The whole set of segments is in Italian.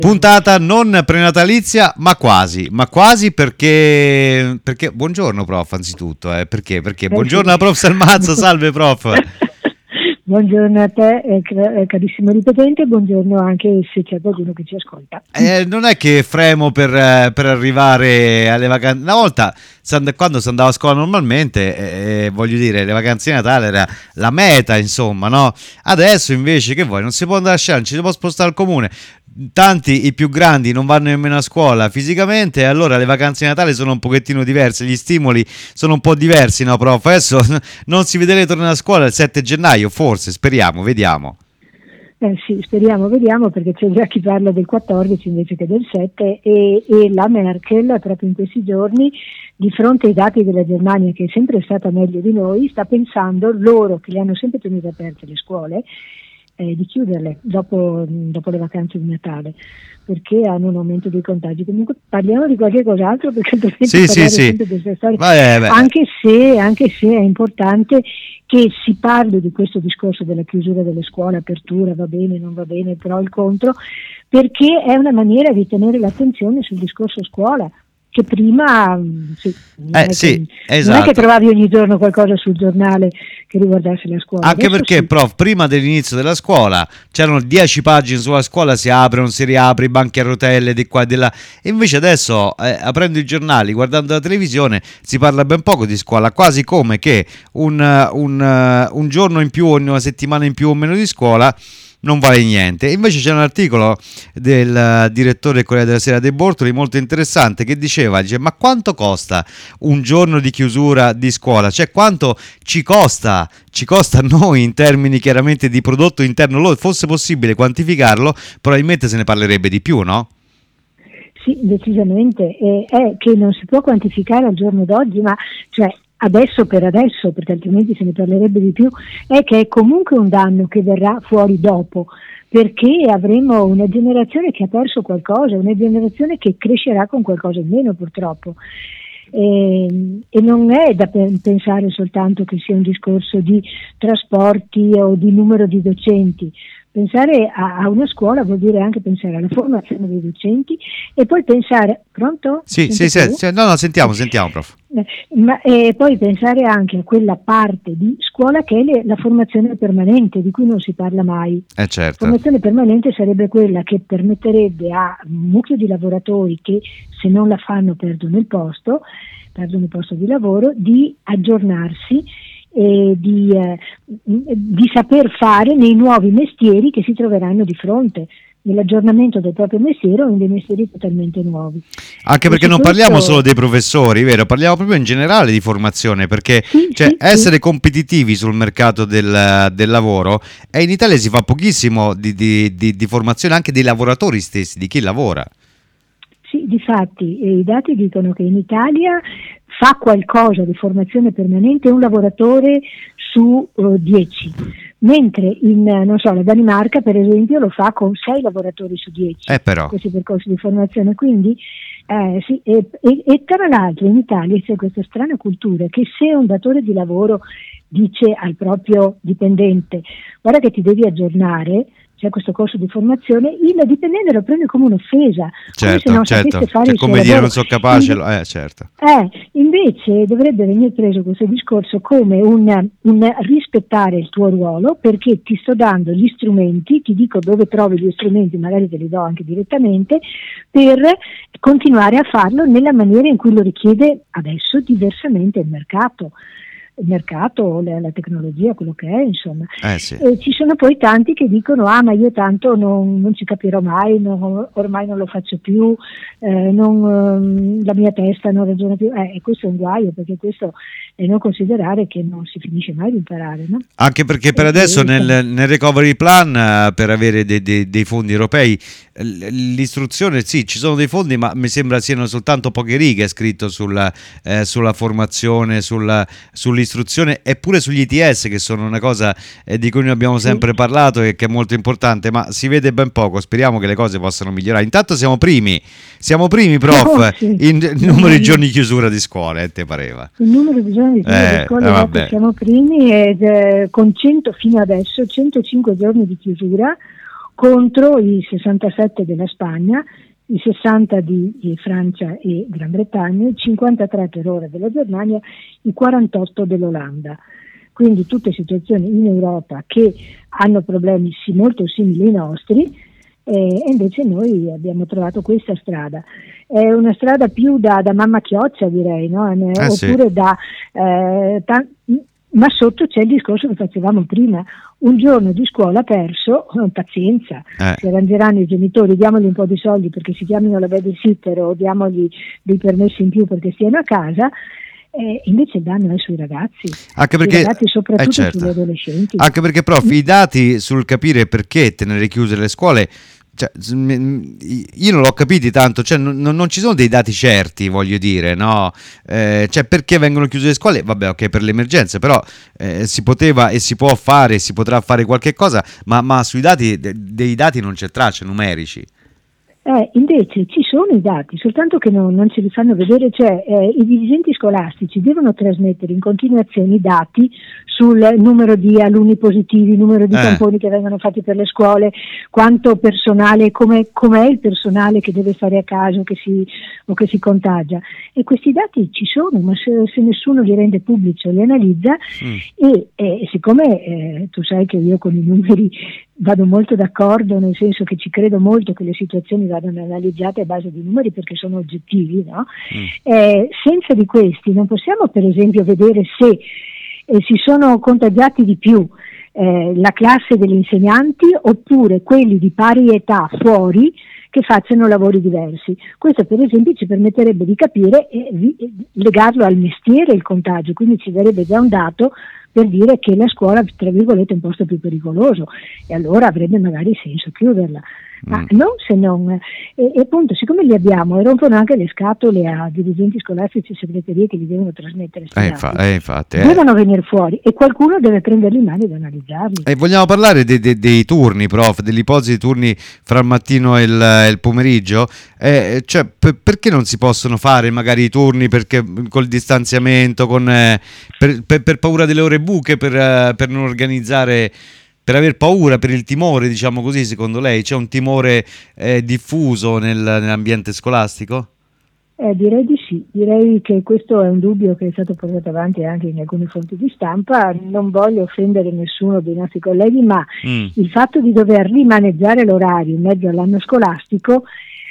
Puntata non prenatalizia, ma quasi perché buongiorno prof, anzitutto, perché buongiorno alla prof Salmazzo, salve prof. Buongiorno a te, carissimo ripetente, buongiorno anche se c'è qualcuno che ci ascolta. Non è che fremo per arrivare alle vacanze. Una volta, quando si andava a scuola normalmente, voglio dire, le vacanze di Natale era la meta, insomma, no? Adesso invece, che vuoi? Non si può andare a sciare, non ci si può spostare al comune. Tanti, i più grandi, non vanno nemmeno a scuola fisicamente, e allora le vacanze di Natale sono un pochettino diverse, gli stimoli sono un po' diversi, no prof? Adesso non si vede tornare a scuola il 7 gennaio, forse, speriamo, vediamo. Sì, speriamo, vediamo, perché c'è già chi parla del 14 invece che del 7 e la Merkel proprio in questi giorni, di fronte ai dati della Germania, che è sempre stata meglio di noi, sta pensando, loro che le hanno sempre tenute aperte le scuole, di chiuderle dopo le vacanze di Natale, perché hanno un aumento dei contagi. Comunque parliamo di qualche cos'altro, perché altrimenti sempre di questa storia. Anche se è importante che si parli di questo discorso della chiusura delle scuole, apertura, va bene, non va bene, però il contro, perché è una maniera di tenere l'attenzione sul discorso scuola, che prima non è che trovavi ogni giorno qualcosa sul giornale che riguardasse la scuola. Anche adesso perché, prof, prima dell'inizio della scuola c'erano 10 pagine sulla scuola, si apre, non si riapre, i banchi a rotelle di qua e di là, e invece adesso aprendo i giornali, guardando la televisione, si parla ben poco di scuola, quasi come che un giorno in più, una settimana in più o meno di scuola non vale niente. Invece c'è un articolo del direttore del Corriere della Sera De Bortoli molto interessante, che dice ma quanto costa un giorno di chiusura di scuola, cioè quanto ci costa a noi in termini chiaramente di prodotto interno lordo. Fosse possibile quantificarlo, probabilmente se ne parlerebbe di più, no? Sì, decisamente, è che non si può quantificare al giorno d'oggi, ma cioè adesso, perché altrimenti se ne parlerebbe di più, è che è comunque un danno che verrà fuori dopo, perché avremo una generazione che ha perso qualcosa, una generazione che crescerà con qualcosa in meno, purtroppo. E non è da pensare soltanto che sia un discorso di trasporti o di numero di docenti. Pensare a una scuola vuol dire anche pensare alla formazione dei docenti e poi pensare, pronto? Sì, no, sentiamo prof. E poi pensare anche a quella parte di scuola che è la formazione permanente, di cui non si parla mai. Certo. La formazione permanente sarebbe quella che permetterebbe a un mucchio di lavoratori che, se non la fanno, perdono il posto di lavoro, di aggiornarsi e di saper fare nei nuovi mestieri che si troveranno di fronte, nell'aggiornamento del proprio mestiere o in dei mestieri totalmente nuovi. Anche perché non parliamo solo dei professori, vero? Parliamo proprio in generale di formazione, perché essere competitivi sul mercato del lavoro, e in Italia si fa pochissimo di formazione anche dei lavoratori stessi, di chi lavora. Sì, difatti i dati dicono che in Italia fa qualcosa di formazione permanente un lavoratore su 10, mentre la Danimarca per esempio lo fa con 6 lavoratori su 10, questi percorsi di formazione. Quindi e tra l'altro in Italia c'è questa strana cultura che se un datore di lavoro dice al proprio dipendente guarda che ti devi aggiornare, c'è questo corso di formazione, il dipendente lo prende come un'offesa, come se non sapesse fare il suo come dire lavoro. Non so capace, certo. Invece dovrebbe venire preso questo discorso come un rispettare il tuo ruolo, perché ti sto dando gli strumenti, ti dico dove trovi gli strumenti, magari te li do anche direttamente, per continuare a farlo nella maniera in cui lo richiede adesso diversamente il mercato, la tecnologia, quello che è, insomma. Sì. Ci sono poi tanti che dicono ma io tanto non ci capirò mai, ormai non lo faccio più, la mia testa non ragiona più, e questo è un guaio, perché questo è non considerare che non si finisce mai di imparare, no? Anche perché per adesso nel recovery plan, per avere dei fondi europei, l'istruzione, sì, ci sono dei fondi, ma mi sembra siano soltanto poche righe scritto sulla formazione, sull'istruzione e pure sugli ITS, che sono una cosa di cui noi abbiamo sempre parlato e che è molto importante, ma si vede ben poco. Speriamo che le cose possano migliorare. Intanto siamo primi prof in numero di giorni di chiusura di scuole, te pareva? Il numero di giorni di chiusura di scuole, siamo primi, fino adesso 105 giorni di chiusura, contro i 67 della Spagna, i 60 di Francia e Gran Bretagna, i 53 per ora della Germania, i 48 dell'Olanda. Quindi tutte situazioni in Europa che hanno problemi molto simili ai nostri, e invece noi abbiamo trovato questa strada. È una strada più da mamma chioccia, direi, no? Oppure sì. Ma sotto c'è il discorso che facevamo prima: un giorno di scuola perso, pazienza, si arrangeranno i genitori, diamogli un po' di soldi perché si chiamino la babysitter o diamogli dei permessi in più perché stiano a casa. Invece il danno è sui ragazzi, anche perché, sui ragazzi, soprattutto certo, sugli adolescenti. Anche perché, prof, i dati sul capire perché tenere chiuse le scuole, cioè, io non l'ho capiti tanto, cioè, non ci sono dei dati certi, voglio dire, no? Cioè, perché vengono chiuse le scuole? Vabbè, ok, per le emergenze, però si poteva e si può fare, si potrà fare qualche cosa, ma sui dati, dei dati non c'è traccia, numerici. Invece ci sono i dati, soltanto che non ce li fanno vedere, cioè i dirigenti scolastici devono trasmettere in continuazione i dati sul numero di alunni positivi, numero di tamponi che vengono fatti per le scuole, quanto personale, com'è il personale che deve stare a casa o che si contagia. E questi dati ci sono, ma se nessuno li rende pubblici o li analizza, e siccome tu sai che io con i numeri vado molto d'accordo, nel senso che ci credo molto che le situazioni vadano analizzate a base di numeri perché sono oggettivi, no? Senza di questi non possiamo per esempio vedere se si sono contagiati di più la classe degli insegnanti oppure quelli di pari età fuori che facciano lavori diversi. Questo per esempio ci permetterebbe di capire e legarlo al mestiere il contagio, quindi ci darebbe già un dato per dire che la scuola, tra virgolette, è un posto più pericoloso, e allora avrebbe magari senso chiuderla. Ma non se non, e appunto, siccome li abbiamo e rompono anche le scatole a dirigenti scolastici e segreterie che li devono trasmettere, infatti, devono venire fuori e qualcuno deve prenderli in mano ed analizzarli. E vogliamo parlare dei turni, prof, dell'ipotesi di turni fra il mattino e il pomeriggio? Cioè, perché non si possono fare magari i turni perché col distanziamento, per paura delle ore buche, per non organizzare, per aver paura, per il timore, diciamo così, secondo lei? C'è un timore diffuso nell'ambiente scolastico? Direi di sì, direi che questo è un dubbio che è stato portato avanti anche in alcune fonti di stampa. Non voglio offendere nessuno dei nostri colleghi, ma il fatto di dover rimaneggiare l'orario in mezzo all'anno scolastico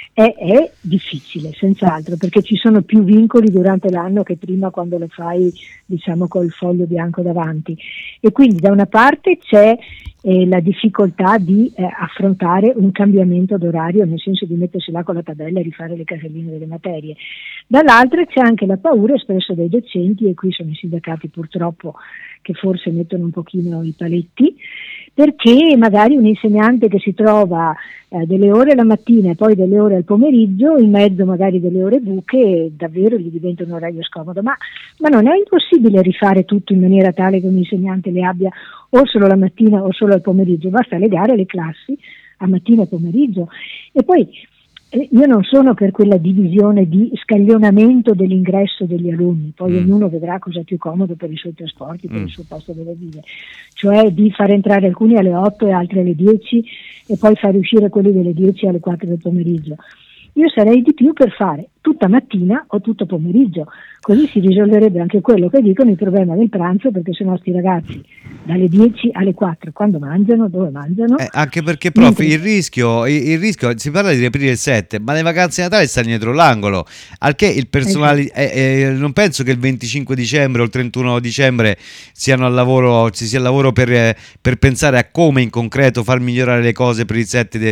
è difficile, senz'altro, perché ci sono più vincoli durante l'anno che prima, quando lo fai, diciamo, col foglio bianco davanti. E quindi da una parte c'è la difficoltà di affrontare un cambiamento d'orario, nel senso di mettersi là con la tabella e rifare le caselline delle materie. Dall'altra c'è anche la paura espressa dai docenti, e qui sono i sindacati purtroppo che forse mettono un pochino i paletti, perché magari un insegnante che si trova delle ore la mattina e poi delle ore al pomeriggio, in mezzo magari delle ore buche, davvero gli diventa un orario scomodo, ma non è impossibile rifare tutto in maniera tale che un insegnante le abbia o solo la mattina o solo al pomeriggio, basta legare le classi a mattina e pomeriggio. E poi io non sono per quella divisione di scaglionamento dell'ingresso degli alunni, poi ognuno vedrà cosa è più comodo per i suoi trasporti, per il suo posto dove vive, cioè di far entrare alcuni alle 8 e altri alle 10 e poi far uscire quelli delle 10 alle 4 del pomeriggio. Io sarei di più per fare tutta mattina o tutto pomeriggio, così si risolverebbe anche quello che dicono, il problema del pranzo, perché se no sti ragazzi dalle 10 alle 4 quando mangiano, dove mangiano? Anche perché, prof, il rischio, si parla di riaprire il 7, ma le vacanze di Natale stanno dietro l'angolo, al che il personale, non penso che il 25 dicembre o il 31 dicembre siano al lavoro, ci sia il lavoro per pensare a come in concreto far migliorare le cose per il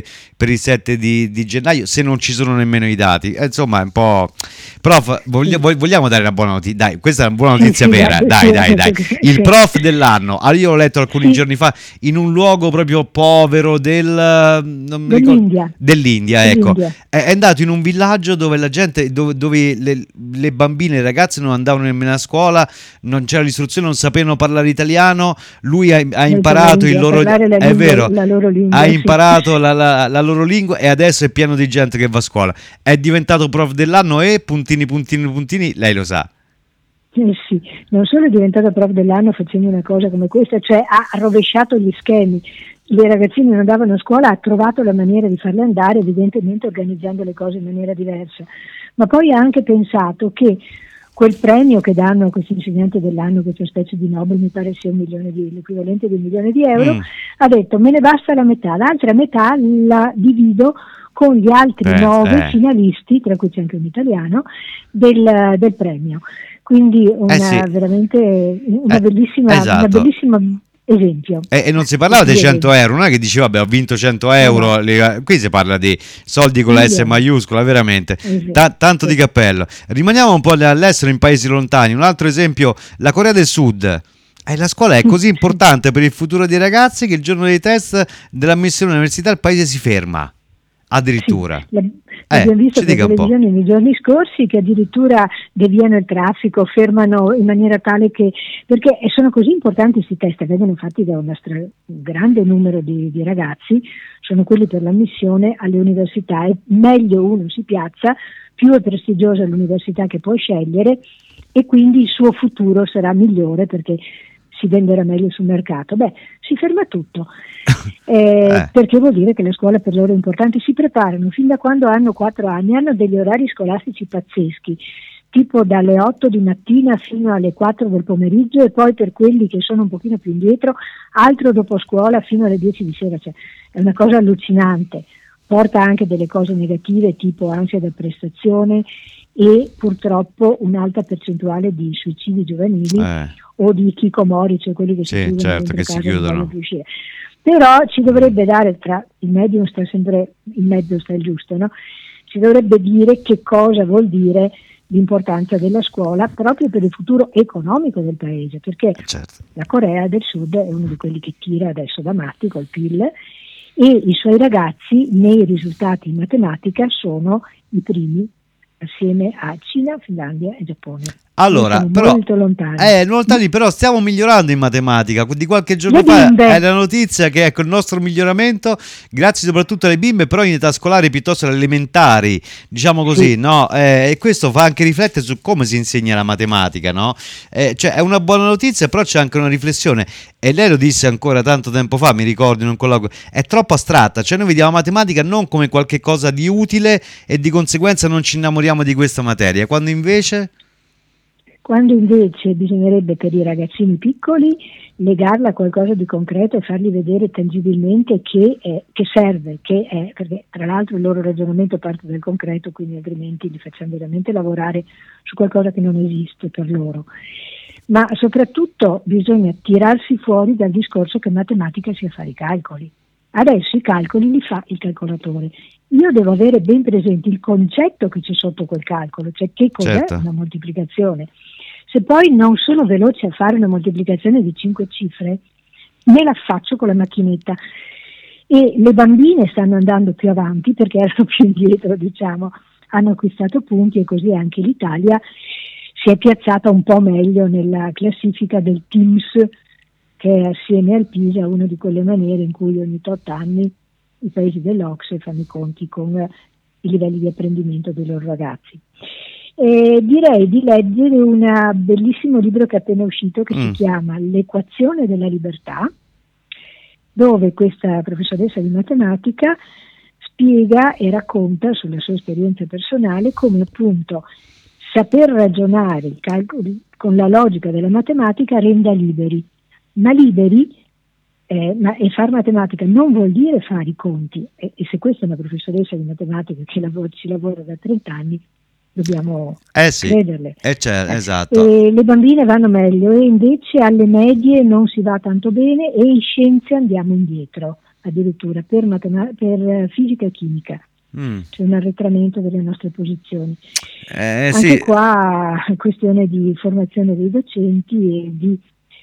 7 di gennaio, se non ci sono nemmeno i dati. Insomma, è un po'. Prof, vogliamo dare una buona notizia? Dai, questa è una buona notizia vera. Dai. Il prof dell'anno, io l'ho letto alcuni giorni fa in un luogo proprio povero dell'India, ecco. È andato in un villaggio dove la gente, dove le bambine e le ragazze non andavano nemmeno a scuola, non c'era l'istruzione, non sapevano parlare italiano. Lui ha imparato il loro, è vero, ha imparato la loro lingua, e adesso è pieno di gente che va a scuola. È diventato prof dell'anno e puntini, lei lo sa. Sì, non solo è diventato prof dell'anno facendo una cosa come questa, cioè ha rovesciato gli schemi. le ragazzine non andavano a scuola, ha trovato la maniera di farle andare, evidentemente organizzando le cose in maniera diversa, ma poi ha anche pensato che quel premio che danno a questi insegnanti dell'anno, questa specie di Nobel, mi pare sia l'equivalente di 1 milione di euro, ha detto me ne basta la metà, l'altra metà la divido con gli altri 9 finalisti, tra cui c'è anche un italiano, del premio. Quindi veramente una bellissima, esatto. una bellissima esempio. E non si parlava dei 100 euro, non è che dici vabbè ho vinto 100 euro, qui si parla di soldi con la S maiuscola, veramente, tanto di cappello. Rimaniamo un po' all'estero, in paesi lontani, un altro esempio, la Corea del Sud. La scuola è così importante per il futuro dei ragazzi che il giorno dei test dell'ammissione all'università il paese si ferma, addirittura. Sì, abbiamo visto per televisione nei giorni scorsi che addirittura deviano il traffico, fermano in maniera tale che, perché sono così importanti questi test, vengono fatti da un grande numero di ragazzi, sono quelli per l'ammissione alle università, e meglio uno si piazza, più è prestigiosa l'università che può scegliere e quindi il suo futuro sarà migliore perché si venderà meglio sul mercato. Si ferma tutto, perché vuol dire che le scuole per loro importanti si preparano fin da quando hanno 4 anni, hanno degli orari scolastici pazzeschi, tipo dalle 8 di mattina fino alle 4 del pomeriggio, e poi per quelli che sono un pochino più indietro altro dopo scuola fino alle 10 di sera, cioè è una cosa allucinante. Porta anche delle cose negative tipo ansia da prestazione e purtroppo un'alta percentuale di suicidi giovanili o di hikikomori, cioè quelli che si chiudono certo, che si chiudono. Però ci dovrebbe dare, tra il medium sta sempre, in mezzo sta il giusto, no? Ci dovrebbe dire che cosa vuol dire l'importanza della scuola proprio per il futuro economico del paese, perché la Corea del Sud è uno di quelli che tira adesso da matti col PIL, e i suoi ragazzi nei risultati in matematica sono i primi assieme a Cina, Finlandia e Giappone. Allora, però, molto lontani. Però stiamo migliorando in matematica. Di qualche giorno fa è la notizia che il nostro miglioramento, grazie soprattutto alle bimbe, però in età scolare piuttosto alle elementari, diciamo così, no? E questo fa anche riflettere su come si insegna la matematica, no? Cioè è una buona notizia, però c'è anche una riflessione. E lei lo disse ancora tanto tempo fa, mi ricordo in un colloquio, è troppo astratta, cioè noi vediamo la matematica non come qualche cosa di utile e di conseguenza non ci innamoriamo di questa materia, quando invece bisognerebbe per i ragazzini piccoli legarla a qualcosa di concreto e fargli vedere tangibilmente che serve, perché tra l'altro il loro ragionamento parte dal concreto, quindi altrimenti li facciamo veramente lavorare su qualcosa che non esiste per loro. Ma soprattutto bisogna tirarsi fuori dal discorso che matematica sia fare i calcoli. Adesso i calcoli li fa il calcolatore. Io devo avere ben presente il concetto che c'è sotto quel calcolo, cioè che cos'è una moltiplicazione. Se poi non sono veloce a fare una moltiplicazione di 5 cifre, me la faccio con la macchinetta. E le bambine stanno andando più avanti perché erano più indietro, hanno acquistato punti, e così anche l'Italia si è piazzata un po' meglio nella classifica del TIMSS, che è assieme al PISA una di quelle maniere in cui ogni 8 anni i paesi dell'OCSE fanno i conti con i livelli di apprendimento dei loro ragazzi. Direi di leggere un bellissimo libro che è appena uscito, che si chiama L'equazione della libertà, dove questa professoressa di matematica spiega e racconta sulla sua esperienza personale come appunto saper ragionare i calcoli con la logica della matematica renda liberi, ma e far matematica non vuol dire fare i conti, e se questa è una professoressa di matematica che ci lavora da 30 anni, dobbiamo crederle. Esatto. E le bambine vanno meglio, e invece alle medie non si va tanto bene, e in scienze andiamo indietro addirittura per fisica e chimica. C'è un arretramento delle nostre posizioni. Anche qua è questione di formazione dei docenti e di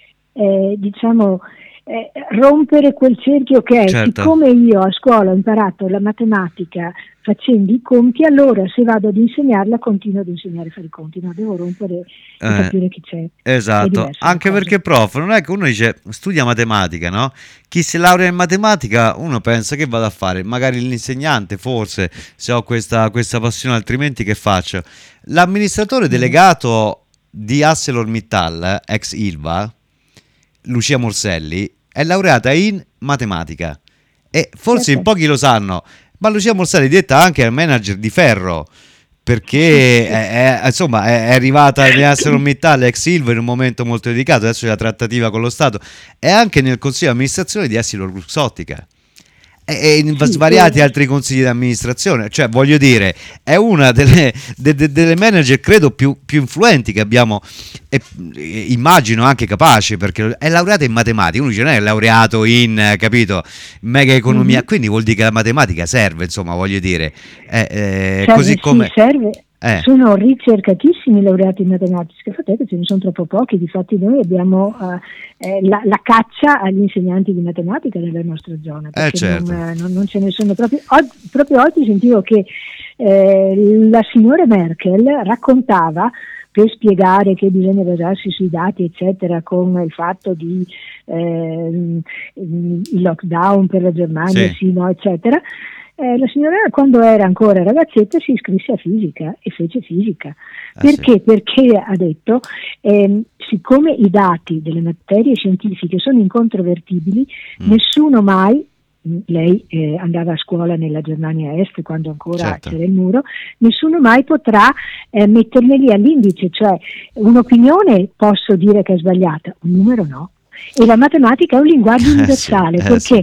rompere quel cerchio che è, siccome io a scuola ho imparato la matematica facendo i conti, allora se vado ad insegnarla continuo ad insegnare a fare i conti, no, devo rompere e capire chi c'è. Esatto, anche perché prof, non è che uno dice studia matematica, no? Chi si laurea in matematica uno pensa che vada a fare, magari l'insegnante forse, se ho questa passione, altrimenti che faccio? L'amministratore delegato di ArcelorMittal, ex Ilva, Lucia Morselli, è laureata in matematica e forse in Perfetto. pochi lo sanno, ma Lucia Morsari è detta anche manager di ferro perché insomma è arrivata nel ArcelorMittal ex Ilva in un momento molto delicato, adesso c'è la trattativa con lo Stato, è anche nel consiglio di amministrazione di EssilorLuxottica e in Sì, svariati altri consigli di amministrazione, cioè voglio dire è una delle manager credo più influenti che abbiamo e immagino anche capace perché è laureata in matematica, uno dice non è laureato in capito mega economia, quindi vuol dire che la matematica serve, insomma voglio dire serve, così come sì, serve. Sono ricercatissimi laureati in matematica, infatti ce ne sono troppo pochi, difatti noi abbiamo la caccia agli insegnanti di matematica nella nostra zona, perché certo. non ce ne sono proprio. Proprio oggi sentivo che la signora Merkel raccontava, per spiegare che bisogna basarsi sui dati eccetera, con il fatto di il lockdown per la Germania, Sì. sì, no, eccetera. La signora quando era ancora ragazzetta si iscrisse a fisica e fece fisica. Perché? Sì. Perché ha detto siccome i dati delle materie scientifiche sono incontrovertibili, nessuno mai, lei andava a scuola nella Germania Est quando ancora Certo. c'era il muro, nessuno mai potrà mettermeli all'indice, cioè un'opinione posso dire che è sbagliata, un numero no. E la matematica è un linguaggio universale perché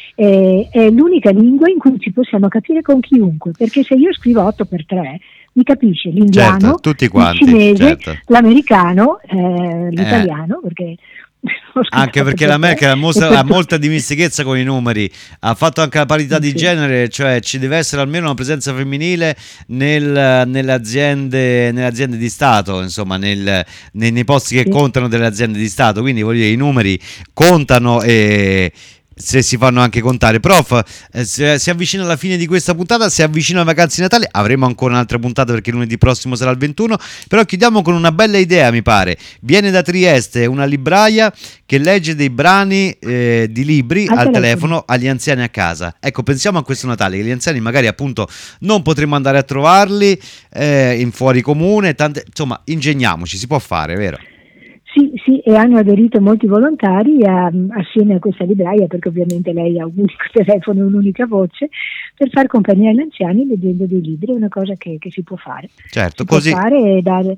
è l'unica lingua in cui ci possiamo capire con chiunque, perché se io scrivo 8 per 3 mi capisce l'indiano, certo, tutti quanti, il cinese, certo. l'americano, l'italiano, perché anche perché la Merkel ha molta dimestichezza con i numeri, ha fatto anche la parità di genere, cioè ci deve essere almeno una presenza femminile nelle aziende di Stato, insomma nei posti che contano delle aziende di Stato, quindi voglio dire i numeri contano e se si fanno anche contare. Prof, si avvicina alla fine di questa puntata, si avvicina alle vacanze di Natale, avremo ancora un'altra puntata perché lunedì prossimo sarà il 21, però chiudiamo con una bella idea, mi pare. Viene da Trieste una libraia che legge dei brani di libri al telefono agli anziani a casa. Ecco, pensiamo a questo Natale che gli anziani magari appunto non potremo andare a trovarli in fuori comune, insomma ingegniamoci, si può fare, vero? Sì, e hanno aderito molti volontari assieme a questa libraia, perché ovviamente lei ha un unico telefono e un'unica voce, per far compagnia agli anziani leggendo dei libri, è una cosa che si può fare. Certo, si così. Può fare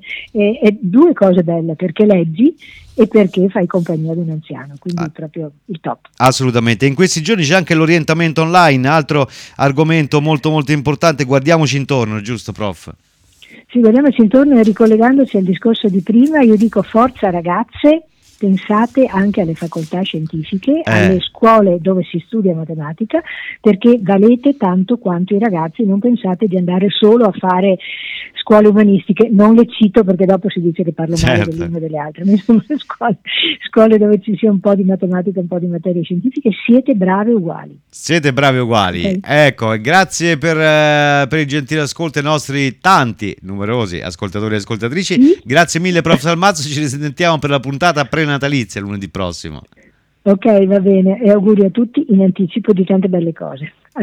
e due cose belle, perché leggi e perché fai compagnia ad un anziano, quindi è proprio il top. Assolutamente, in questi giorni c'è anche l'orientamento online, altro argomento molto molto importante, guardiamoci intorno, giusto prof? Sì, guardiamoci intorno e ricollegandoci al discorso di prima, io dico forza ragazze, pensate anche alle facoltà scientifiche, alle scuole dove si studia matematica, perché valete tanto quanto i ragazzi, non pensate di andare solo a fare scuole umanistiche, non le cito perché dopo si dice che parlo male delle une e delle altre, ma insomma scuole dove ci sia un po' di matematica, un po' di materie scientifiche, siete brave uguali. Siete bravi uguali, okay. Ecco, grazie per il gentile ascolto ai nostri tanti, numerosi ascoltatori e ascoltatrici, grazie mille prof Salmazzo, ci risentiamo per la puntata prenatalizia lunedì prossimo. Ok, va bene, e auguri a tutti in anticipo di tante belle cose.